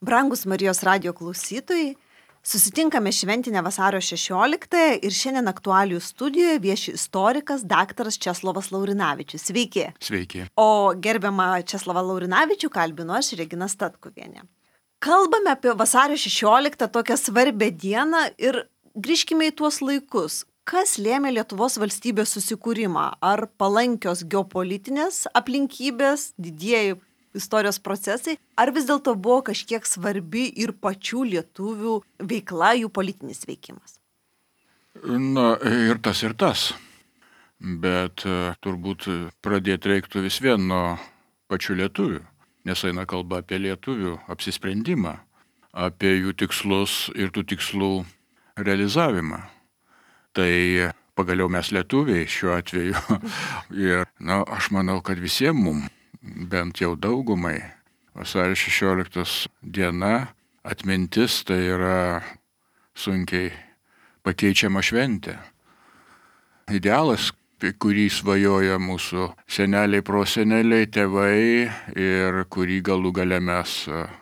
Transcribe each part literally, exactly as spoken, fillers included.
Brangus Marijos radijo klausytojai, susitinkame šventinę vasario šešioliktąją ir šiandien aktualijų studijoje vieši istorikas daktaras Česlovas Laurinavičius. Sveiki. Sveiki. O gerbiamą Česlovą Laurinavičių kalbinu aš, Regina Statkuvienė. Kalbame apie vasario šešioliktą, tokią svarbią dieną, ir grįžkime į tuos laikus. Kas lėmė Lietuvos valstybės susikūrimą? Ar palankios geopolitinės aplinkybės, didieji istorijos procesai, ar vis dėlto buvo kažkiek svarbi ir pačių lietuvių veikla, jų politinis veikimas? Na, ir tas, ir tas. Bet turbūt pradėti reiktų vis vien nuo pačių lietuvių, nes eina kalba apie lietuvių apsisprendimą, apie jų tikslus ir tų tikslų realizavimą. Tai pagaliau mes lietuviai šiuo atveju. Ir na, aš manau, kad visiems mums, bent jau daugumai, vasario šešioliktos diena, atmintis tai yra sunkiai pakeičiama šventė. Idealas, kurį svajoja mūsų seneliai, proseneliai, tėvai ir kurį galų gale mes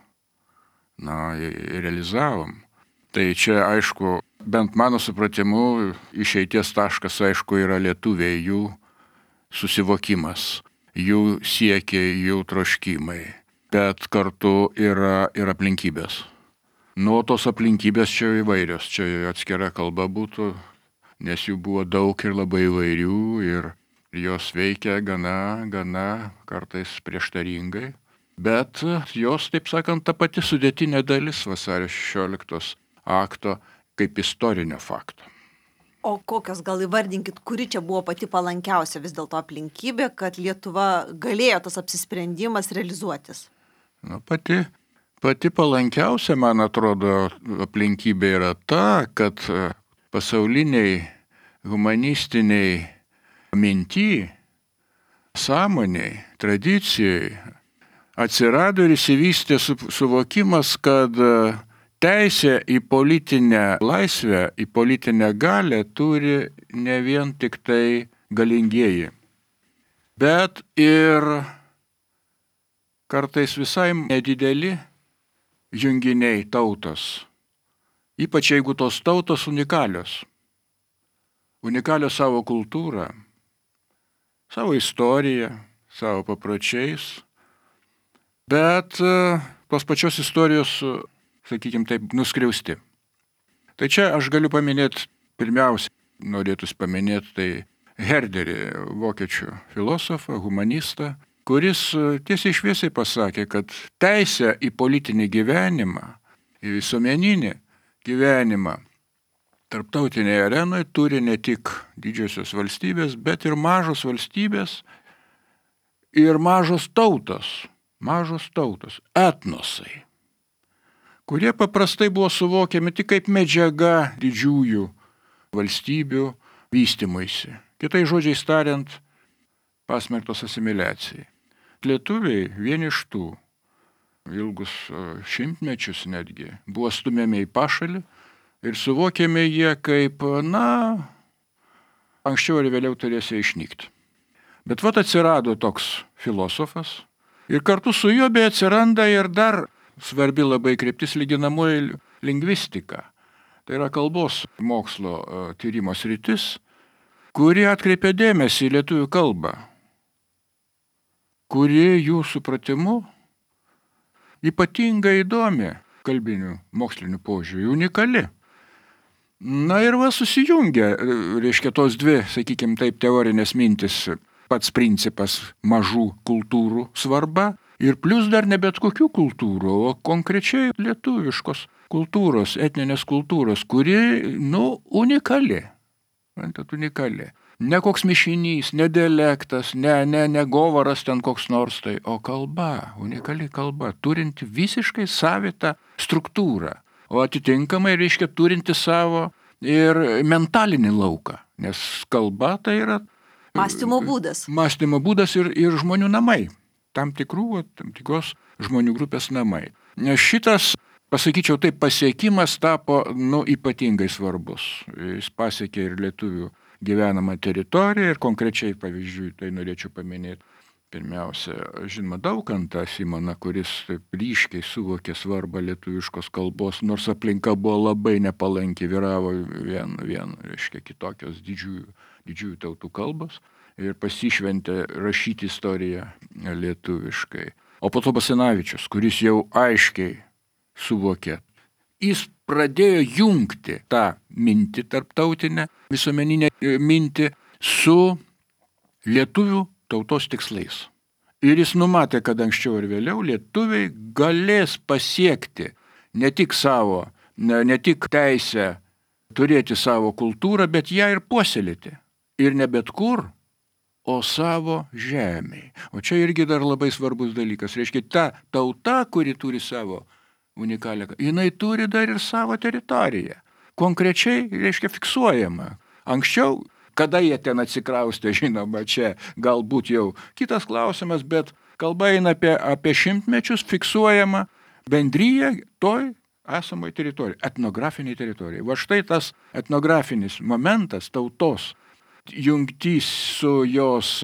na, realizavom. Tai čia, aišku, bent mano supratimu, išeities taškas, aišku, yra lietuviai, jų susivokimas, jų siekiai, jų troškimai, bet kartu yra ir aplinkybės. Nu, tos aplinkybės čia įvairios, čia atskira kalba būtų, nes jų buvo daug ir labai įvairių ir jos veikia gana, gana kartais prieštaringai, bet jos, taip sakant, ta pati sudėtinė dalis vasario šešioliktos akto kaip istorinio fakto. O kokios, gal įvardinkit, kuri čia buvo pati palankiausia vis dėlto aplinkybė, kad Lietuva galėjo tas apsisprendimas realizuotis? Na, pati, pati palankiausia, man atrodo, aplinkybė yra ta, kad pasauliniai humanistiniai minty, sąmoniai, tradicijai atsirado ir įsivystė suvokimas, kad teisė į politinę laisvę, į politinę galią turi ne vien tik tai galingieji, bet ir kartais visai nedideli junginiai tautos, ypač jeigu tos tautos unikalios, unikalios savo kultūrą, savo istoriją, savo papročiais, bet tos pačios istorijos, sakykime taip, nuskriausti. Tai čia aš galiu paminėti, pirmiausia, norėtųsi paminėti, tai Herderį, vokiečių filosofą, humanistą, kuris tiesiai šviesiai pasakė, kad teisę į politinį gyvenimą, į visuomeninį gyvenimą tarptautinėje arenoje turi ne tik didžiosios valstybės, bet ir mažos valstybės ir mažos tautos, mažos tautos, etnosai, kurie paprastai buvo suvokiami tik kaip medžiaga didžiųjų valstybių vystymuisi. Kitai žodžiais tariant, pasmerktos asimiliacijai. Lietuviai vieni iš tų ilgus šimtmečius netgi buvo stumiami į pašalį ir suvokiami jie kaip, na, anksčiau ir vėliau turėsė išnykti. Bet vat atsirado toks filosofas ir kartu su juo bei atsiranda ir dar svarbi labai kryptis lyginamoji lingvistika. Tai yra kalbos mokslo tyrimo sritis, kuri atkreipia dėmesį į lietuvių kalbą, kuri jų supratimu ypatingai įdomi kalbinių mokslinių požiūrių, unikali. Na ir va susijungia, reiškia, tos dvi, sakykime taip, teorinės mintis, pats principas mažų kultūrų svarba, ir plus dar ne bet kokių kultūrų, o konkrečiai lietuviškos kultūros, etninės kultūros, kuri, nu, unikali. Mantat, unikali. Ne koks mišinys, ne dialektas, ne, ne, ne govaras ten koks nors tai, o kalba, unikali kalba, turinti visiškai savitą struktūrą, o atitinkamai, reiškia, turinti savo ir mentalinį lauką, nes kalba tai yra mąstymo būdas. Mąstymo būdas ir, ir žmonių namai. Tam tikrų, tam tikros žmonių grupės namai. Nes šitas, pasakyčiau taip, pasiekimas tapo, nu, ypatingai svarbus. Jis pasiekė ir lietuvių gyvenamą teritoriją ir konkrečiai, pavyzdžiui, tai norėčiau paminėti, Pirmiausia, žinoma, Daukantą Simoną, kuris taip ryškiai suvokė svarbą lietuviškos kalbos, nors aplinka buvo labai nepalanki, vyravo vien, vien reiškia, kitokios didžiųjų, didžiųjų tautų kalbos ir pasišventė rašyti istoriją lietuviškai. O po to Basanavičius, kuris jau aiškiai suvokė, jis pradėjo jungti tą mintį tarptautinę, visuomeninę mintį su lietuvių tautos tikslais. Ir jis numatė, kad anksčiau ir vėliau lietuviai galės pasiekti ne tik savo, ne, ne tik teisę turėti savo kultūrą, bet ją ir puoselėti. Ir ne bet kur, o savo žemėje. O čia irgi dar labai svarbus dalykas. Reiškia, ta tauta, kuri turi savo unikalią, jinai turi dar ir savo teritoriją. Konkrečiai, reiškia, fiksuojama. Anksčiau, kada jie ten atsikraustė, žinoma, čia galbūt jau kitas klausimas, bet kalba eina apie, apie šimtmečius fiksuojama bendryje toj esamoj teritorijai, etnografiniai teritorijai. Va štai tas etnografinis momentas tautos jungtys su jos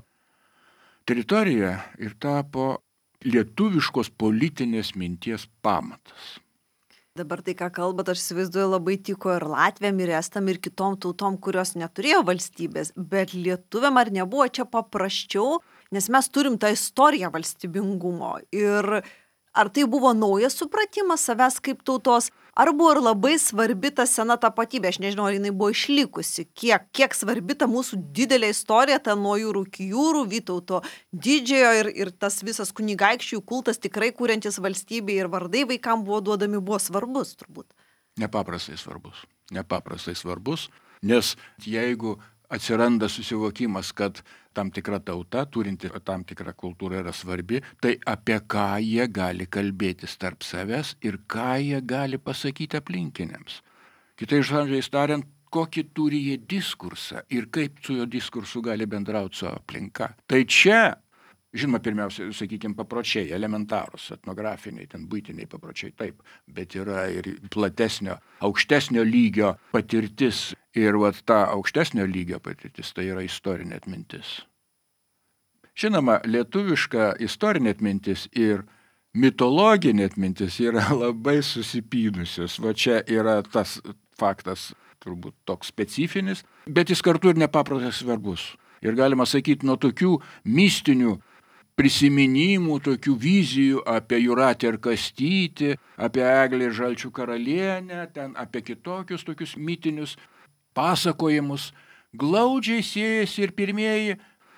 teritorija ir tapo lietuviškos politinės minties pamatas. Dabar tai, ką kalbat, aš įsivaizduoju, labai tiko ir Latviam, ir Estam, ir kitom tautom, kurios neturėjo valstybės, bet lietuviam ar nebuvo čia paprasčiau, nes mes turim tą istoriją valstybingumo. Ir ar tai buvo naujas supratimas savęs kaip tautos, ar buvo ir labai svarbi ta sena tapatybė, aš nežinau, ar jinai buvo išlikusi, kiek, kiek svarbi ta mūsų didelė istorija, ta nuo jūrų iki jūrų, Vytauto didžiojo ir, ir tas visas kunigaikščių kultas tikrai kuriantis valstybei ir vardai vaikam buvo duodami, buvo svarbus turbūt. Nepaprastai svarbus, nepaprastai svarbus, nes jeigu atsiranda susivokimas, kad tam tikra tauta, turinti tam tikrą kultūrą yra svarbi, tai apie ką jie gali kalbėtis tarp savęs ir ką jie gali pasakyti aplinkiniams. Kitais žodžiais tariant, kokį turi jie diskursą ir kaip su jo diskursu gali bendrauti su aplinka. Tai čia, žinoma, pirmiausia, sakykime, papročiai, elementarūs, etnografiniai, ten buitiniai papročiai, taip, bet yra ir platesnio, aukštesnio lygio patirtis. Ir vat ta aukštesnio lygio patirtis, tai yra istorinė atmintis. Žinoma, lietuviška istorinė atmintis ir mitologinė atmintis yra labai susipynusios. Va čia yra tas faktas, turbūt toks specifinis, bet jis kartu ir nepaprastai svarbus. Ir galima sakyti, nuo tokių mistinių prisiminimų, tokių vizijų apie Jūratę ir Kastytį, apie Eglę ir Žalčių karalienę, ten apie kitokius tokius mitinius pasakojimus, glaudžiai siejasi ir pirmieji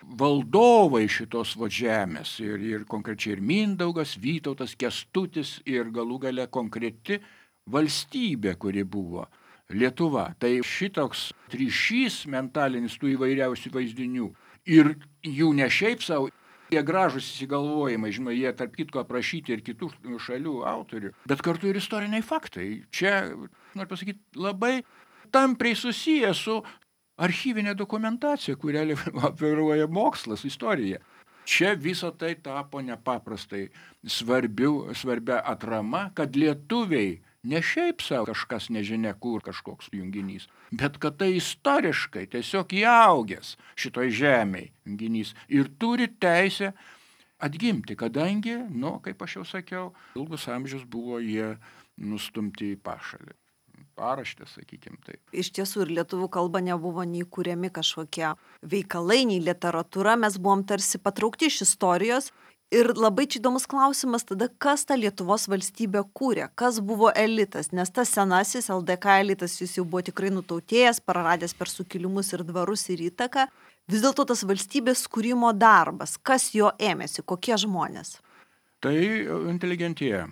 valdovai šitos va žemės, ir, ir konkrečiai ir Mindaugas, Vytautas, Kęstutis ir galų gale konkreti valstybė, kuri buvo Lietuva. Tai šitoks ryšys mentalinis tų įvairiausių vaizdinių ir jų ne šiaip savo, jie gražus įsigalvojimai, žinoma, jie tarp kitko aprašyti ir kitų šalių autorių, bet kartu ir istoriniai faktai. Čia, noriu pasakyti, labai tampriai susiję su archyvinė dokumentacija, kurią operuoja mokslas, istorija. Čia viso tai tapo nepaprastai svarbiu, svarbia atrama, kad lietuviai ne šiaip savo kažkas nežinia kur kažkoks junginys, bet kad tai istoriškai tiesiog įaugęs šitoj žemėj junginys ir turi teisę atgimti, kadangi, nu, kaip aš jau sakiau, ilgus amžius buvo jie nustumti į pašalį. Paraštė, sakykim taip. Iš tiesų ir lietuvių kalba nebuvo nei kuriami kažkokie veikalai, nei literatūra, mes buvom tarsi patraukti iš istorijos. Ir labai čia įdomus klausimas tada, kas tą Lietuvos valstybę kūrė, kas buvo elitas, nes tas senasis L D K elitas jis jau buvo tikrai nutautėjęs, praradęs per sukilimus ir dvarus ir įtaką. Vis dėlto tas valstybės kūrimo darbas, kas jo ėmėsi, kokie žmonės? Tai inteligentija,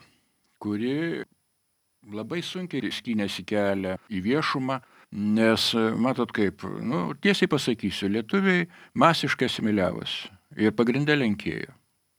kuri labai sunkiai skynėsi kelią į viešumą, nes, matot kaip, nu, tiesiai pasakysiu, lietuviai masiškai asimiliavosi ir pagrinde lenkėjo.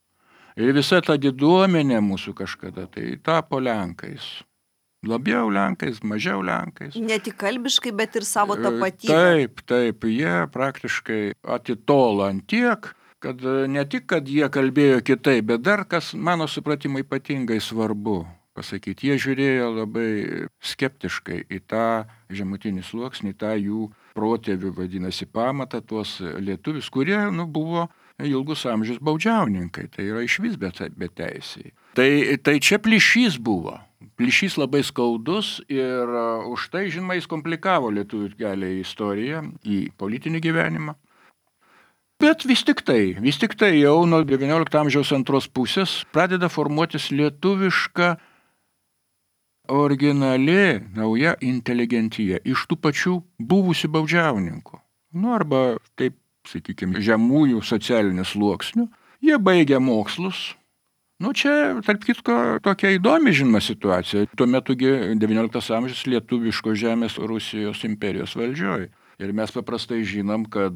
Ir visa ta diduomenė mūsų kažkada tai tapo Lenkais. Labiau Lenkais, mažiau Lenkais. Ne tik kalbiškai, bet ir savo tapatybę. Taip, taip, jie praktiškai atitolo ant tiek, kad ne tik, kad jie kalbėjo kitaip, bet dar, kas mano supratimu ypatingai svarbu pasakyti, jie žiūrėjo labai skeptiškai į tą žemutinį sluoksnį, tą jų protėvių vadinasi pamatą, tuos lietuvius, kurie, nu, buvo ilgus amžius baudžiauninkai, tai yra išvis beteisiai. Tai, tai čia plyšys buvo. Plyšys labai skaudus ir už tai, žinoma, jis komplikavo lietuvių kelią į istoriją, į politinį gyvenimą. Bet vis tik tai, vis tik tai jau nuo devyniolikto amžiaus antros pusės pradeda formuotis lietuviška originali nauja inteligentija iš tų pačių buvusių baudžiauninkų. Nu, arba taip, sakykime, žemųjų socialinių sluoksnių. Jie baigia mokslus. Nu, čia, tarp kitko, tokia įdomi, žinoma, situacija. Tuo metugi devynioliktas amžius lietuviško žemės Rusijos imperijos valdžioj. Ir mes paprastai žinom, kad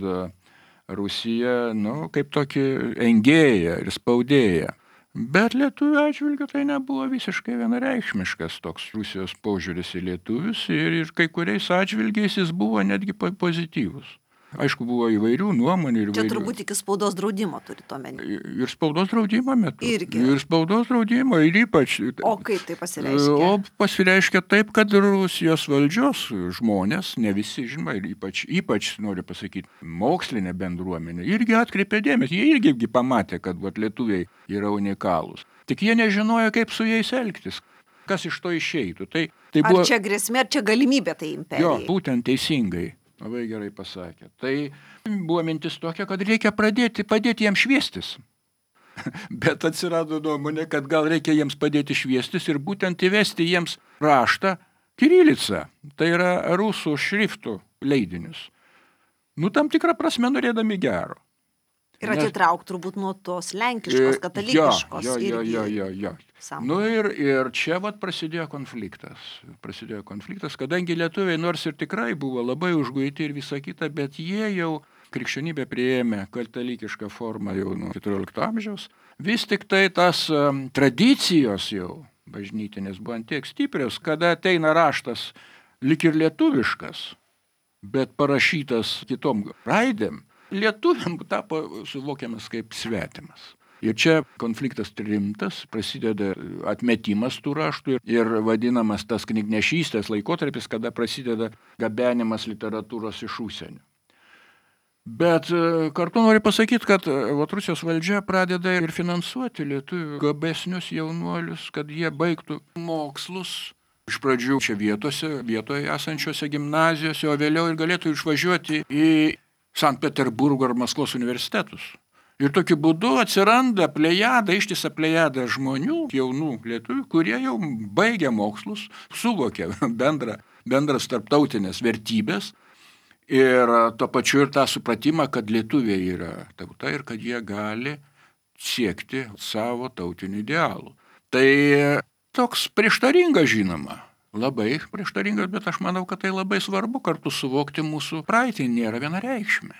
Rusija, nu, kaip tokį engėja ir spaudėja. Bet lietuvių atžvilgiu tai nebuvo visiškai vienareikšmiškas toks Rusijos požiūris į lietuvius ir, ir kai kuriais atžvilgiais jis buvo netgi pozityvus. Aišku, buvo įvairių nuomonių. Ir Čia įvairių... turbūt iki spaudos draudimo turit omeny. Ir spaudos draudimo metu. Irgi. Ir spaudos draudimo, ir ypač... O kaip tai pasireiškia? O pasireiškia taip, kad Rusijos valdžios žmonės, ne visi, žinoma, ir ypač, ypač noriu pasakyti, mokslinė bendruomenė, irgi atkreipė dėmesį. Jie irgi pamatė, kad vat, lietuviai yra unikalūs. Tik jie nežinojo, kaip su jais elgtis. Kas iš to išeitų. Tai, tai buvo... Ar čia grėsmė, ar čia galimybė tai imperijai? Jo, būtent teisingai. Labai gerai pasakė. Tai buvo mintis tokia, kad reikia pradėti, padėti jiems šviestis. Bet atsirado nuomonė, kad gal reikia jiems padėti šviestis ir būtent įvesti jiems raštą kirilicą. Tai yra rusų šriftų leidinius. Nu, tam tikrą prasme norėdami gero. Ir atitrauk turbūt nuo tos lenkiškos, katalikiškos. Jo, jo, jo, jo, jo. Nu ir, ir čia vat prasidėjo konfliktas. Prasidėjo konfliktas, kadangi lietuviai nors ir tikrai buvo labai užguiti ir visa kita, bet jie jau krikščionybę priėmė katalikišką formą jau nuo keturiolikto amžiaus. Vis tik tai tas um, tradicijos jau bažnytinės buvo antiek stiprios, kada ateina raštas lik ir lietuviškas, bet parašytas kitom raidėm, lietuviam tapo suvokiamas kaip svetimas. Ir čia konfliktas rimtas, prasideda atmetimas tų raštų ir vadinamas tas knygnešystės laikotarpis, kada prasideda gabenimas literatūros iš užsienio. Bet kartu noriu pasakyti, kad vat, Rusijos valdžia pradeda ir finansuoti lietuvių gabesnius jaunuolius, kad jie baigtų mokslus. Iš pradžių čia vietose, vietoje esančiose gimnazijose, o vėliau ir galėtų išvažiuoti į Sankt Peterburgo ar Maskvos universitetus. Ir tokiu būdu atsiranda plejada, ištisa plejada žmonių, jaunų lietuvių, kurie jau baigia mokslus, suvokia bendrą, bendras tarptautinės vertybės ir tuo pačiu ir tą supratimą, kad lietuviai yra tauta ir kad jie gali siekti savo tautinių idealų. Tai toks prieštaringas, žinoma. Labai prieštaringas, bet aš manau, kad tai labai svarbu kartu suvokti mūsų praeitį, nėra vienareikšmė.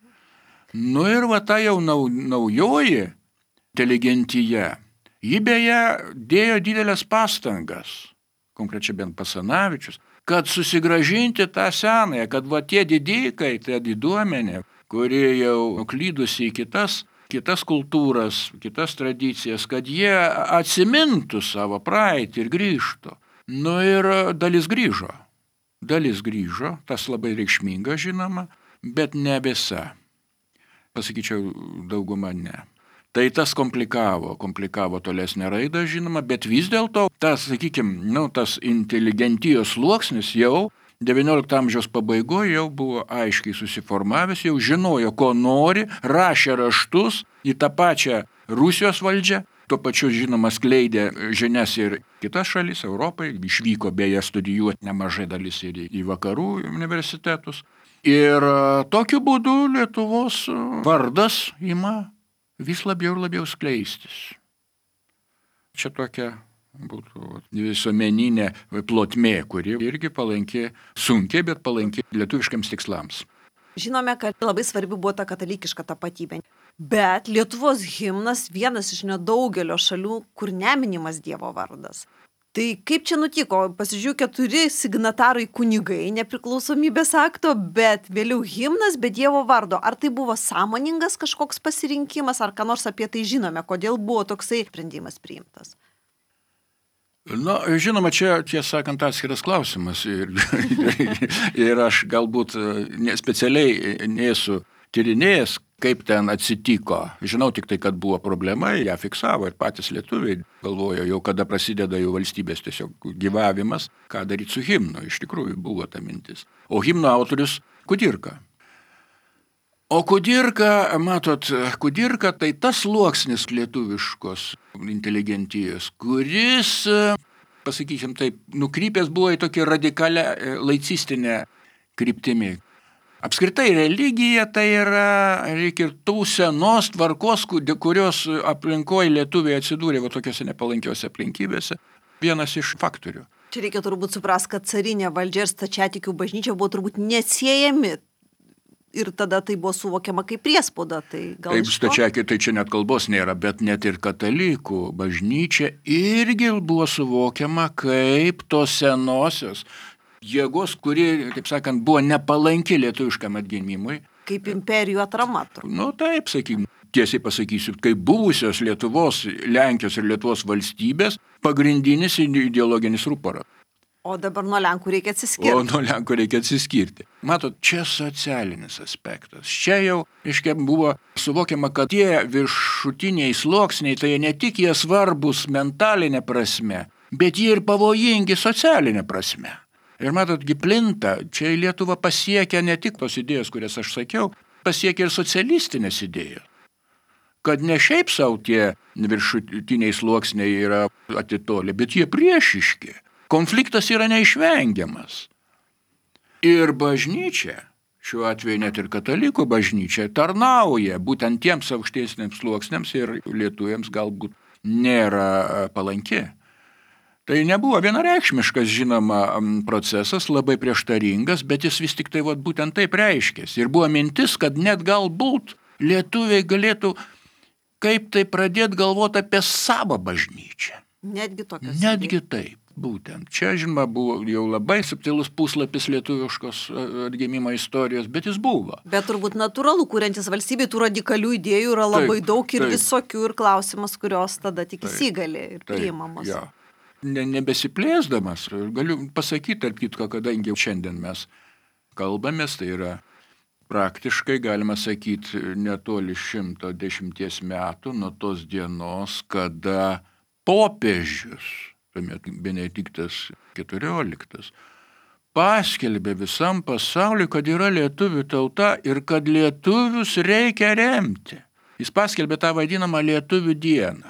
Nu ir va ta jau nau, naujoji inteligentija, ji beje dėjo didelės pastangas, konkrečiai bent Basanavičius, kad susigražinti tą senąją, kad va tie didikai, tie diduomenė, kurie jau klydusi į kitas, kitas kultūras, kitas tradicijas, kad jie atsimintų savo praeitį ir grįžtų. Nu ir dalis grįžo. Dalis grįžo, tas labai reikšminga, žinoma, bet ne visa. Pasakyčiau, dauguma ne. Tai tas komplikavo, komplikavo tolesnę raidą, žinoma, bet vis dėlto tas, sakykime, nu, tas inteligentijos sluoksnis jau devyniolikto amžiaus pabaigoje jau buvo aiškiai susiformavęs, jau žinojo, ko nori, rašė raštus į tą pačią Rusijos valdžią. Tuo pačiu, žinoma, skleidė žinias ir kitas šalis, Europai, išvyko beje studijuoti nemažai dalis ir į vakarų universitetus. Ir tokiu būdu Lietuvos vardas ima vis labiau ir labiau skleistis. Čia tokia būtų visuomeninė plotmė, kuri irgi palanki, sunkiai, bet palanki lietuviškiams tikslams. Žinome, kad labai svarbi buvo ta katalikiška tapatybė. Bet Lietuvos himnas vienas iš nedaugelio šalių, kur neminimas Dievo vardas. Tai kaip čia nutiko? Pasižiūrėjau, keturi signatarai kunigai nepriklausomybės akto, bet vėliau himnas be Dievo vardo. Ar tai buvo sąmoningas kažkoks pasirinkimas, ar ką nors apie tai žinome, kodėl buvo toksai sprendimas priimtas? Na, žinoma, čia, tiesą sakant, atskiras klausimas ir, ir aš galbūt specialiai nesu tyrinėjęs, kaip ten atsitiko. Žinau tik tai, kad buvo problema, ją fiksavo ir patys lietuviai galvojo, jau kada prasideda jų valstybės tiesiog gyvavimas, ką daryti su himnu. Iš tikrųjų buvo ta mintis. O himno autorius Kudirka. O Kudirka, matot, Kudirka tai tas sluoksnis lietuviškos inteligentijos, kuris, pasakysim taip, nukrypęs buvo į tokį radikalią laicistinę kryptimį. Apskritai religija tai yra, reikia, ir tų senos tvarkos, kurios aplinkoje lietuviai atsidūrė va tokiose nepalankiose aplinkybėse, vienas iš faktorių. Čia reikia turbūt supras, kad carinė valdžia ir stačiatikių bažnyčia buvo turbūt neatsiejami. Ir tada tai buvo suvokiama kaip priespauda. Tai gal Taip, stačiakiai, tai čia net kalbos nėra, bet net ir katalikų bažnyčia irgi buvo suvokiama kaip tos senosios jėgos, kuri, taip sakant, buvo nepalanki lietuviškam atgimimui. Kaip imperijų atrama. Nu taip, sakykim, tiesiai pasakysiu, kaip buvusios Lietuvos, Lenkijos ir Lietuvos valstybės pagrindinis ideologinis rūporas. O dabar nuo Lenkų reikia atsiskirti. O nuo Lenkų reikia atsiskirti. Matot, čia socialinis aspektas. Čia jau, reiškia, buvo suvokiama, kad tie viršutiniai sluoksniai, tai ne tik jie svarbus mentalinė prasme, bet jie ir pavojingi socialinė prasme. Ir matot, plinta, čia į Lietuvą pasiekia ne tik tos idėjos, kurias aš sakiau, pasiekia ir socialistinės idėjos. Kad ne šiaip savo tie viršutiniai sluoksniai yra atitolę, bet jie priešiški. Konfliktas yra neišvengiamas. Ir bažnyčia, šiuo atveju net ir katalikų bažnyčia, tarnauja būtent tiems aukštesniems sluoksniams ir lietuviams galbūt nėra palanki. Tai nebuvo vienareikšmiškas, žinoma, procesas, labai prieštaringas, bet jis vis tik tai vat, būtent taip reiškėsi. Ir buvo mintis, kad net galbūt lietuviai galėtų kaip tai pradėti galvoti apie savo bažnyčią. Netgi tokios. Netgi taip. Būtent. Čia, žinoma, buvo jau labai subtilus puslapis lietuviškos atgimimo istorijos, bet jis buvo. Bet turbūt natūralu, kuriantis valstybė, tų radikalių idėjų yra labai taip, daug ir taip. Visokių ir klausimas, kurios tada tik įsigali ir taip, priimamos. Ja. Ne, nebesiplėsdamas, galiu pasakyti, tarp kitko, kadangi šiandien mes kalbamės, tai yra praktiškai, galima sakyti, netoli šimto dešimties metų nuo tos dienos, kada popiežius, tuomet Benediktas keturioliktas, paskelbė visam pasauliu, kad yra lietuvių tauta ir kad lietuvius reikia remti. Jis paskelbė tą vadinamą lietuvių dieną.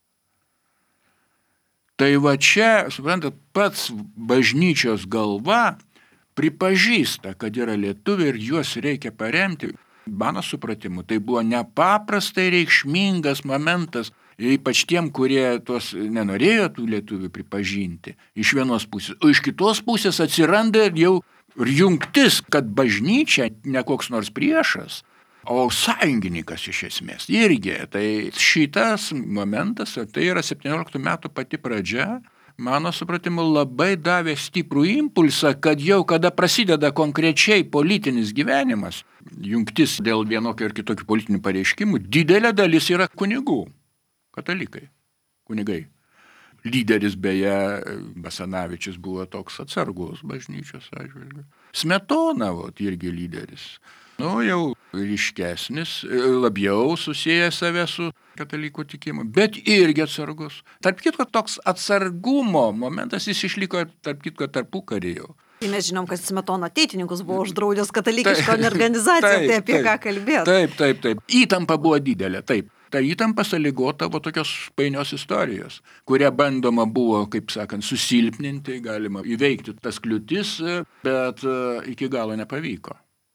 Tai va čia, suprantat, pats bažnyčios galva pripažįsta, kad yra lietuviai ir juos reikia paremti. Mano supratimu, tai buvo nepaprastai reikšmingas momentas, ypač tiem, kurie tos nenorėjo tų lietuvių pripažinti iš vienos pusės. O iš kitos pusės atsiranda jau jungtis, kad bažnyčia ne koks nors priešas, o sąjungininkas iš esmės. Irgi, tai šitas momentas, tai yra septynioliktų metų pati pradžia, mano supratimu, labai davė stiprų impulsą, kad jau kada prasideda konkrečiai politinis gyvenimas, jungtis dėl vienokio ir kitokių politinių pareiškimų, didelė dalis yra kunigų. Katalikai, kunigai. Lyderis beje, Basanavičius buvo toks atsargus bažnyčios atžvilgiu. Smetona, vat, irgi lyderis. Nu, jau ryškesnis, labiau susijęs save su katalikų tikimu, bet irgi atsargus. Tarp kitko, toks atsargumo momentas jis išliko, tarp kitko, tarpukarį jau. Tai mes žinom, kad Smetona ateitininkus buvo uždraudęs katalikiško organizaciją, tai apie taip, ką kalbėt. Taip, taip, taip. Įtampa buvo didelė, taip. Ta įtampa sąlygota buvo tokios painios istorijos, kurie bandoma buvo, kaip sakant, susilpninti, galima įveikti tas kliūtis, bet iki galo nepavyko.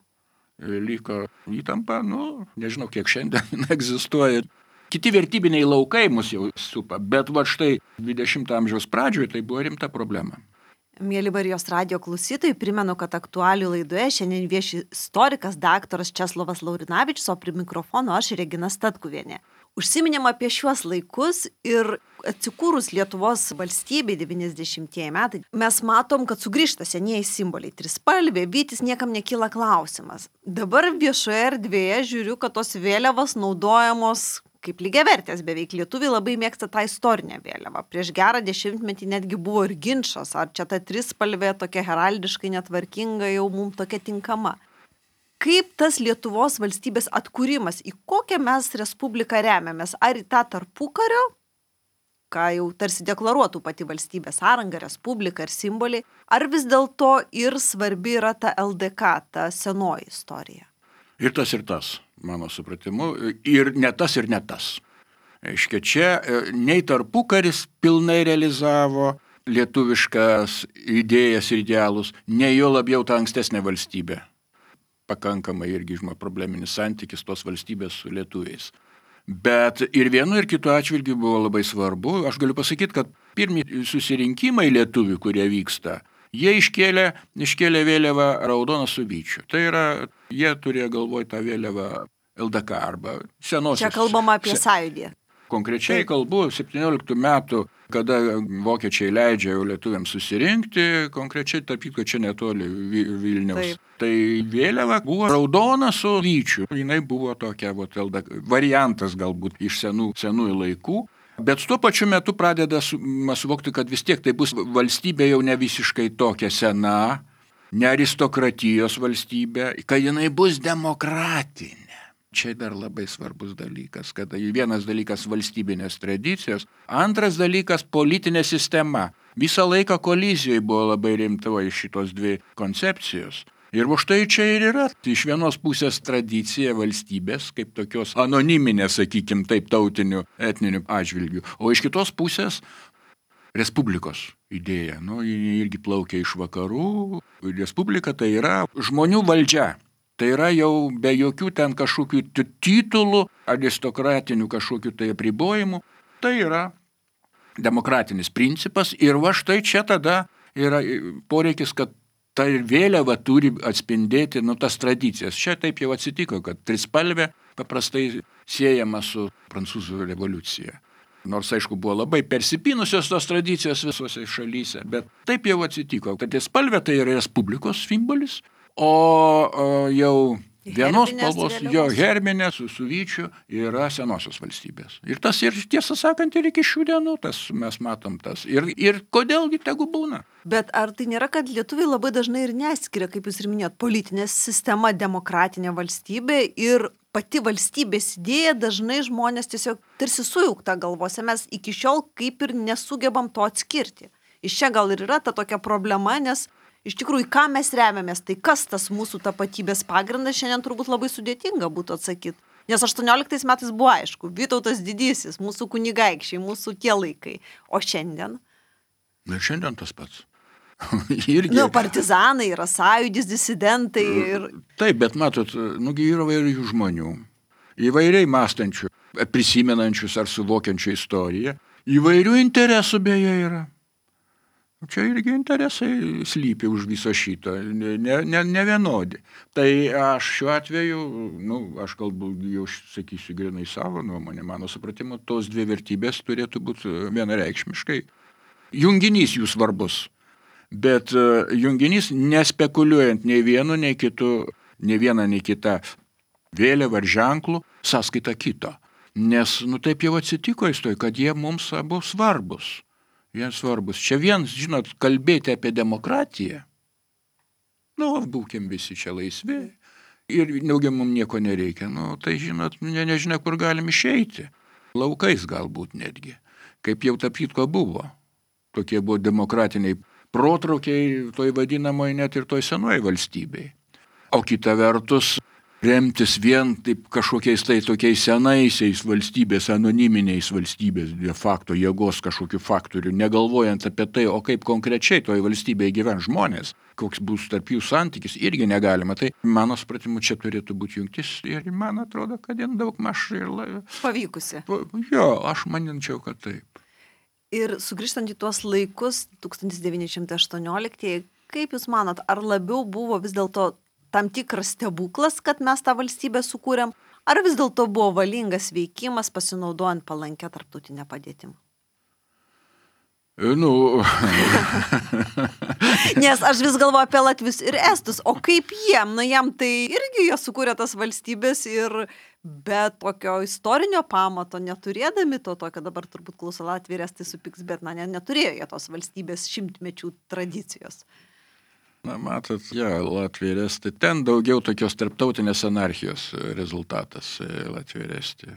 Liko įtampa, nu, nežinau, kiek šiandien egzistuoja. Kiti vertybiniai laukai mus jau supa, bet va štai dvidešimto amžiaus pradžioje tai buvo rimta problema. Mėly Marijos radijo klausytojai, primenu, kad aktualijų laidoje šiandien vieši istorikas daktaras Česlovas Laurinavičius, o prie mikrofono aš Regina Statkuvienė. Užsiminėm apie šiuos laikus ir atsikūrus Lietuvos valstybei devyniasdešimtieji metai, mes matom, kad sugrįžta senieji simboliai. Trispalvė, vytis, niekam nekyla klausimas. Dabar viešoje erdvėje žiūriu, kad tos vėliavos naudojamos kaip lygiavertės beveik. Lietuviai labai mėgsta tą istorinę vėliavą. Prieš gerą dešimtmetį netgi buvo ir ginčas, ar čia ta trispalvė tokia heraldiškai netvarkinga jau mums tokia tinkama. kaip tas Lietuvos valstybės atkūrimas, į kokią mes respubliką remiamės, ar į tą tarpukario, ką jau tarsi deklaruotų pati valstybė, sąranga, respublika ir simboliai, ar vis dėlto ir svarbi yra ta L D K, ta senoji istorija? Ir tas, ir tas, mano supratimu, ir ne tas, ir ne tas. Aiškia, čia nei tarpukaris pilnai realizavo lietuviškas idėjas ir idealus, nei jo labiau ta ankstesnė valstybė. Pakankamai irgi, žinoma, probleminis santykis tos valstybės su lietuviais. Bet ir vienu ir kitu atžvilgiu buvo labai svarbu. Aš galiu pasakyti, kad pirmi susirinkimai lietuvių, kurie vyksta, jie iškėlė, iškėlė vėliavą raudoną su vyčiu. Tai yra, jie turėjo galvoj tą vėliavą L D K arba senosios. Čia kalbama apie sąjūdį. Konkrečiai kalbu septynioliktų metų, kada vokiečiai leidžia jau lietuviams susirinkti, konkrečiai tarp kitko čia netoli Vilniaus. Taip. Tai vėliava buvo raudona su vyčiu. Jinai buvo tokia vat, L D K, variantas galbūt iš senų, senųjų laikų. Bet tuo pačiu metu pradeda suvokti, kad vis tiek tai bus valstybė jau ne visiškai tokia sena, ne aristokratijos valstybė, kad jinai bus demokratinė. Čia dar labai svarbus dalykas, kad vienas dalykas valstybinės tradicijos, antras dalykas politinė sistema. Visą laiką kolizijoje buvo labai rimtoji šitos dvi koncepcijos. Ir už tai čia ir yra. Iš vienos pusės tradicija valstybės, kaip tokios anoniminės, sakykim, taip tautinių, etninių atžvilgių. O iš kitos pusės respublikos idėja. Nu, irgi plaukia iš vakarų. Respublika tai yra žmonių valdžia. Tai yra jau be jokių ten kažkokių titulų, aristokratinių kažkokių tai apribojimų. Tai yra demokratinis principas ir va štai čia tada yra poreikis, kad ta vėliava turi atspindėti nu, tas tradicijas. Čia taip jau atsitiko, kad trispalvė paprastai siejama su Prancūzų revoliucija. Nors, aišku, buvo labai persipynusios tos tradicijos visose šalyse, bet taip jau atsitiko. Tai trispalvė tai yra respublikos simbolis, o, o jau vienos spalvos, jo herminė su, su vyčiu yra senosios valstybės. Ir tas ir tiesą sakant ir iki šių dienų tas mes matom tas. Ir, ir kodėlgi tegu būna. Bet ar tai nėra, kad lietuviai labai dažnai ir neskiria, kaip jūs ir minėjot, politinė sistema, demokratinė valstybė ir pati valstybės idėja dažnai žmonės tiesiog tarsi sujaukta galvose. Mes iki šiol kaip ir nesugebam to atskirti. Iš čia gal ir yra ta tokia problema, nes iš tikrųjų, ką mes remiamės, tai kas tas mūsų tapatybės pagrindas, šiandien turbūt labai sudėtinga būtų atsakyti. Nes aštuonioliktais metais buvo aišku, Vytautas didysis, mūsų kunigaikščiai, mūsų tie laikai. O šiandien? Na, šiandien tas pats. Irgi. Nu, partizanai, yra sąjūdis, disidentai. Ir... Taip, bet matot, nugi yra įvairių žmonių, įvairiai mąstančių, prisimenančius ar suvokiančių istoriją, įvairių interesų beje yra. Čia irgi interesai slypi už viso šito, ne, ne, ne vienodi. Tai aš šiuo atveju, nu, aš kalbu, jau sakysiu grinai savo nuomonę, mano supratimu, tos dvi vertybės turėtų būti vienareikšmiškai. Junginys jų svarbus, bet junginys nespekuliuojant nei vienu, nei kitu, nei vieną, nei kitą vėliavą ar ženklų, sąskaita kito. Nes, nu, taip jau atsitiko įstoj, kad jie mums abu svarbus. Jie svarbus. Čia viens, žinot, kalbėti apie demokratiją. Nu, būkim visi čia laisvi. Ir daugiau mums nieko nereikia. Nu, tai, žinot, ne, nežinia, kur galim išeiti. Laukais galbūt netgi. Kaip jau tapytko buvo. Tokie buvo demokratiniai protraukiai toj vadinamoje net ir toj senoje valstybei. O kita vertus, remtis vien taip kažkokiais tai tokiais senaisiais valstybės, anoniminiais valstybės de facto jėgos kažkokių faktorių, negalvojant apie tai, o kaip konkrečiai toje valstybėje gyvena žmonės, koks bus tarp jų santykis, irgi negalima. Tai mano supratimu, čia turėtų būti jungtis ir man atrodo, kad jin daug maž ir... Pavykusi. Jo, aš maninčiau, kad taip. Ir sugrįžtant į tuos laikus, tūkstantis devyni šimtai aštuonioliktieji, kaip jūs manot, ar labiau buvo vis dėlto tam tikras stebuklas, kad mes tą valstybę sukūrėm, ar vis dėlto buvo valingas veikimas pasinaudojant palankę tarptautinę padėtimą? Nu. Nes aš vis galvoju apie latvius ir estus, o kaip jiem, na jiem tai irgi jie sukūrė tas valstybės ir be tokio istorinio pamato, neturėdami to tokio, dabar turbūt klauso Latvija ir estai supiks, bet na, neturėjo jie tos valstybės šimtmečių tradicijos. Na, matot, ja, Latvija ir Estija, ten daugiau tokios tarptautinės anarchijos rezultatas Latvija ir Estija.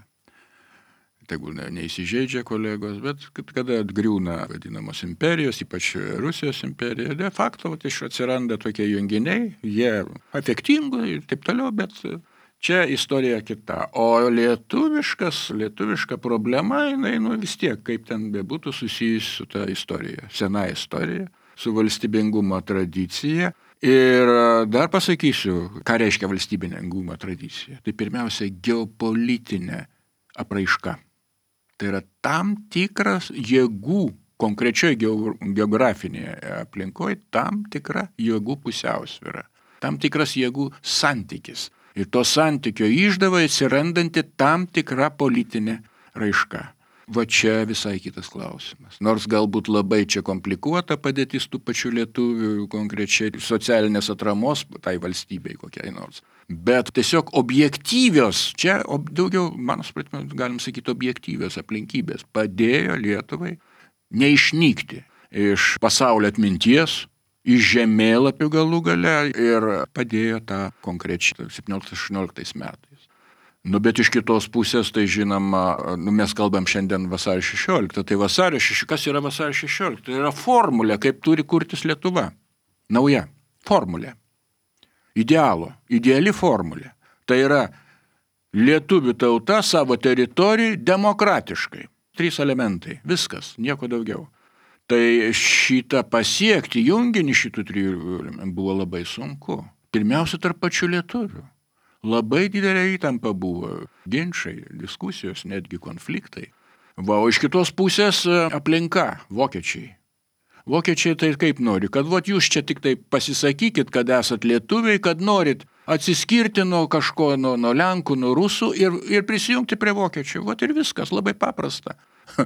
Tegul ne, neįsižeidžia kolegos, bet kada atgriūna vadinamos imperijos, ypač Rusijos imperija, de facto vat, iš atsiranda tokie junginiai, jie efektingi ir taip toliau, bet čia istorija kita. O lietuviškas, lietuviška problema, jinai nu, vis tiek, kaip ten bebūtų susijusi su ta istorija, sena istorija, su valstybingumo tradicija. Ir dar pasakysiu, ką reiškia valstybingumo tradicija. Tai pirmiausia, geopolitinė apraiška. Tai yra tam tikras jėgų, konkrečioje geografinėje aplinkoje, tam tikra jėgų pusiausvyra, tam tikras jėgų santykis. Ir to santykio išdava atsirandanti tam tikra politinė raiška. Va čia visai kitas klausimas. Nors galbūt labai čia komplikuota padėtis tų pačių lietuvių, konkrečiai socialinės atramos tai valstybei kokiai nors. Bet tiesiog objektyvios, čia ob, daugiau, mano supratimu, galim sakyti, objektyvios aplinkybės padėjo Lietuvai neišnykti iš pasaulio atminties, iš žemėlapių galų gale ir padėjo tą konkrečiai septynioliktais aštuonioliktais metais. Nu, bet iš kitos pusės, tai žinoma, nu, mes kalbam šiandien vasario šešioliktą, tai vasario šešioliktą, kas yra vasario šešioliktą? Tai yra formulė, kaip turi kurtis Lietuva. Nauja formulė. Idealo, ideali formulė. Tai yra lietuvių tauta savo teritorijai demokratiškai. Trys elementai. Viskas, nieko daugiau. Tai šitą pasiekti, junginį šitų trijų buvo labai sunku. Pirmiausia, tarp pačių lietuvių. Labai didelė įtampa buvo, ginčai, diskusijos, netgi konfliktai. Va, o iš kitos pusės aplinka, vokiečiai. Vokiečiai tai kaip nori, kad vat jūs čia tik tai pasisakykit, kad esat lietuviai, kad norit atsiskirti nuo kažko, nuo, nuo lenkų, nuo rusų ir, ir prisijungti prie vokiečių. Vat ir viskas, labai paprasta.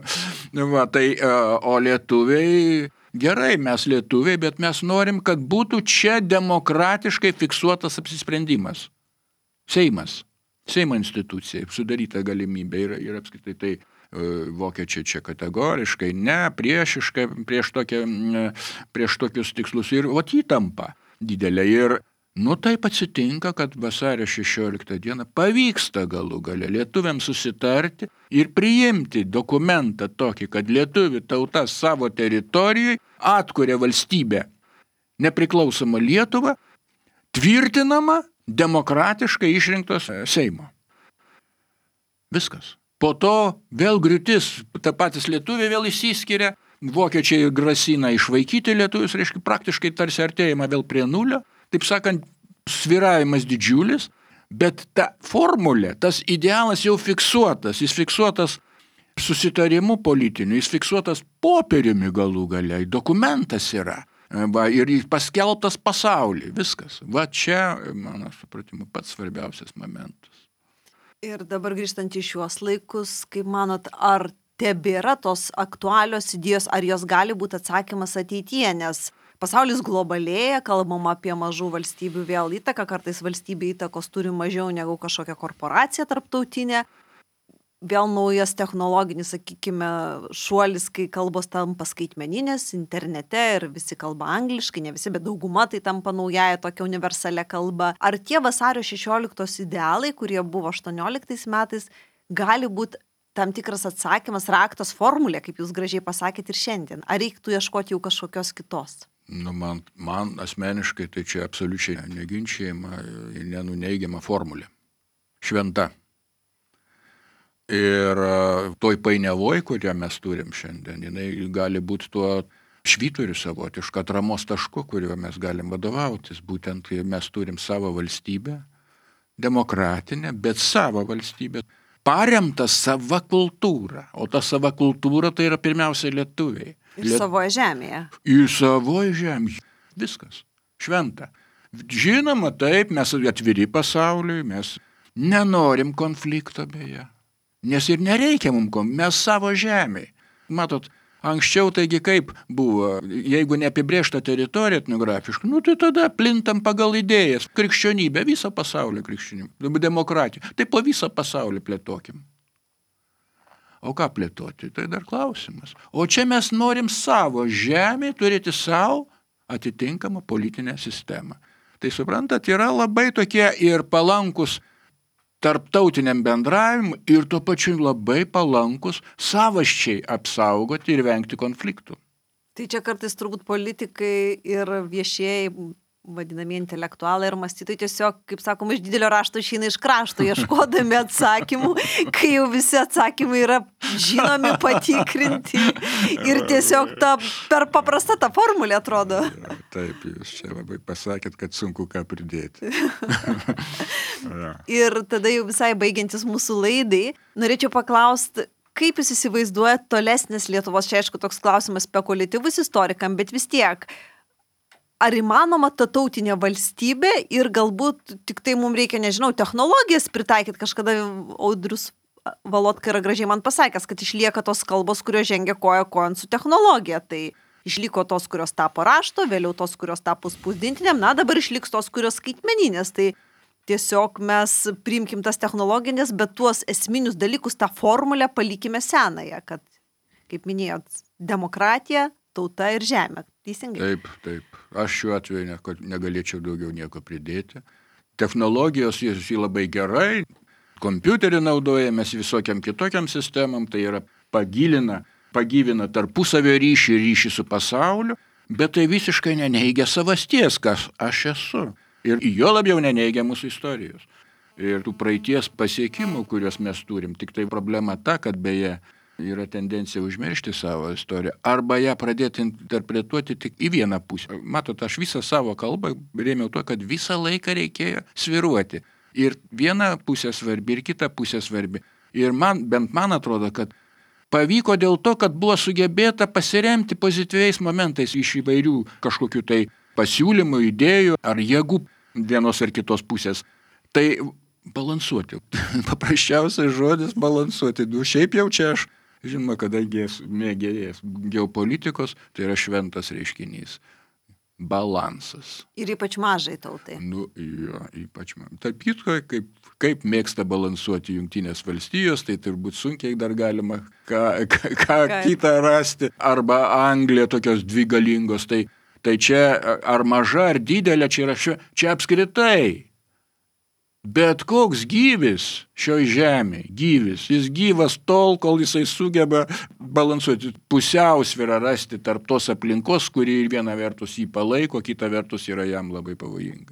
Va, tai, o lietuviai, gerai, mes lietuviai, bet mes norim, kad būtų čia demokratiškai fiksuotas apsisprendimas. Seimas, Seimo institucija, sudaryta galimybė ir, ir apskritai tai e, vokiečiai čia kategoriškai, ne, priešiškai, prieš, tokia, prieš tokius tikslus ir vat įtampa didelė. Ir nu taip atsitinka, kad vasario šešioliktą dieną pavyksta galų gale lietuviams susitarti ir priimti dokumentą tokį, kad lietuvių tauta savo teritorijai atkuria valstybę nepriklausomą Lietuvą, tvirtinama demokratiškai išrinktos Seimo. Viskas. Po to vėl griūtis, ta patys lietuviai vėl išsiskiria, vokiečiai grasina išvaikyti lietuvius, reiškia praktiškai tarsi artėjama vėl prie nulio, taip sakant, sviravimas didžiulis, bet ta formulė, tas idealas jau fiksuotas, jis fiksuotas susitarimu politiniu, jis fiksuotas popieriumi galų gale, dokumentas yra. Va, ir paskelbtas pasaulį, viskas. Va čia, mano supratimu, pats svarbiausias momentas. Ir dabar grįžtant į šiuos laikus, kaip manot, ar tebėra tos aktualios idėjos, ar jos gali būti atsakymas ateityje, nes pasaulis globalėja, kalbama apie mažų valstybių vėl įtaką, kartais valstybė įtakos turi mažiau negu kažkokia korporacija tarptautinė. Vėl naujas technologinis, sakykime, šuolis, kai kalbos tampa skaitmeninės, internete ir visi kalba angliškai, ne visi, bet dauguma tai tampa naujaja tokia universalia kalba. Ar tie vasario šešioliktos idealai, kurie buvo aštuonioliktais metais, gali būti tam tikras atsakymas, raktas, formulė, kaip jūs gražiai pasakėt ir šiandien? Ar reiktų ieškoti jau kažkokios kitos? Nu, man, man asmeniškai tai čia absoliučiai neginčiama, nenuneigiama formulė. Šventa. Ir toj painiavoj, kurią mes turim šiandien, jinai gali būti tuo švyturiu savotišku, atramos tašku, kuriuo mes galim vadovautis. Būtent mes turim savo valstybę, demokratinę, bet savo valstybę, paremtą savo kultūrą. O ta savo kultūra tai yra pirmiausia lietuviai. Ir Liet... savoje žemėje. Ir savoje žemėje. Viskas. Šventa. Žinoma, taip, mes atviri pasauliui, mes nenorim konflikto beje. Nes ir nereikia mums, mes savo žemėje. Matot, anksčiau taigi kaip buvo, jeigu neapibrėžta teritorija etnografiškai, nu tai tada plintam pagal idėjas, krikščionybė, visą pasaulį krikščionybė, demokratija, tai po visą pasaulį plėtokim. O ką plėtoti, tai dar klausimas. O čia mes norim savo žemėje turėti savo atitinkamą politinę sistemą. Tai suprantat, yra labai tokie ir palankus tarptautiniam bendravimui ir tuo pačiu labai palankus savasčiai apsaugoti ir vengti konfliktų. Tai čia kartais turbūt politikai ir viešieji vadinami intelektualai ir mąstytojai tiesiog, kaip sakoma, iš didelio rašto išeina iš krašto, ieškodami atsakymų, kai jau visi atsakymai yra žinomi, patikrinti ir tiesiog ta, per paprasta ta formulė atrodo. Taip, jūs čia labai pasakėt, kad sunku ką pridėti. Ir tada jau visai baigiantis mūsų laidai, norėčiau paklausti, kaip jūs įsivaizduojat tolesnis Lietuvos, čia aišku toks klausimas spekuliatyvus istorikam, bet vis tiek, ar įmanoma ta tautinė valstybė ir galbūt tik tai mums reikia, nežinau, technologijas pritaikyti, kažkada Audrius Valotka yra gražiai man pasakęs, kad išlieka tos kalbos, kurios žengia koja kojant su technologija, tai išliko tos, kurios tapo rašto, vėliau tos, kurios tapo spausdintiniam, na dabar išliks tos, kurios skaitmeninės, tai tiesiog mes priimkim tas technologinės, bet tuos esminius dalykus, tą formulę palikime senąją, kad, kaip minėjot, demokratija, tauta ir žemė. Teisingai? Taip, taip. Aš šiuo atveju ne, negalėčiau daugiau nieko pridėti. Technologijos jis labai gerai, kompiuterį naudojamės visokiam kitokiam sistemam, tai yra pagilina, pagyvina tarpusavio ryšį, ryšį su pasauliu, bet tai visiškai neneigia savasties, kas aš esu. Ir jo labiau neneigia mūsų istorijos. Ir tų praeities pasiekimų, kuriuos mes turim, tik tai problema ta, kad beje yra tendencija užmiršti savo istoriją arba ją pradėti interpretuoti tik į vieną pusę. Matot, aš visą savo kalbą rėmiau to, kad visą laiką reikėjo sviruoti. Ir viena pusė svarbi, ir kita pusė svarbi. Ir man, bent man atrodo, kad pavyko dėl to, kad buvo sugebėta pasiremti pozityviais momentais iš įvairių kažkokių tai pasiūlymų, idėjų ar jėgų vienos ar kitos pusės. Tai balansuoti. Paprasčiausias žodis balansuoti. Nu, šiaip jau čia aš, žinoma, kadangi esu mėgėjas geopolitikos, tai yra šventas reiškinys. Balansas. Ir ypač mažai tautai. Nu, jo, ypač mažai. Tarp kitko, kaip, kaip mėgsta balansuoti Jungtinės valstijos, tai turbūt sunkiai dar galima ką, ką, ką kitą rasti. Arba Anglija tokios dvi galingos, tai Tai čia ar maža, ar didelė, čia yra šio, čia apskritai. Bet koks gyvis šioj žemėje, gyvis, jis gyvas tol, kol jisai sugeba balansuoti, pusiausvyrą rasti tarp tos aplinkos, kuri viena vertus jį palaiko, kita vertus yra jam labai pavojinga.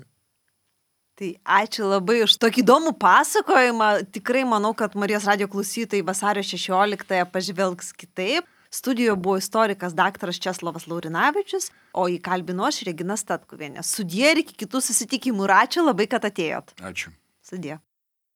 Tai ačiū labai už tokį įdomų pasakojimą. Tikrai manau, kad Marijos radijo klausytojai vasario šešioliktąją pažvelgs kitaip. Studijoje buvo istorikas daktaras Česlovas Laurinavičius, o jį kalbino aš Regina Statkuvienė. Sudie ir iki kitų susitikimų ir ačiū labai, kad atėjot. Ačiū. Sudie.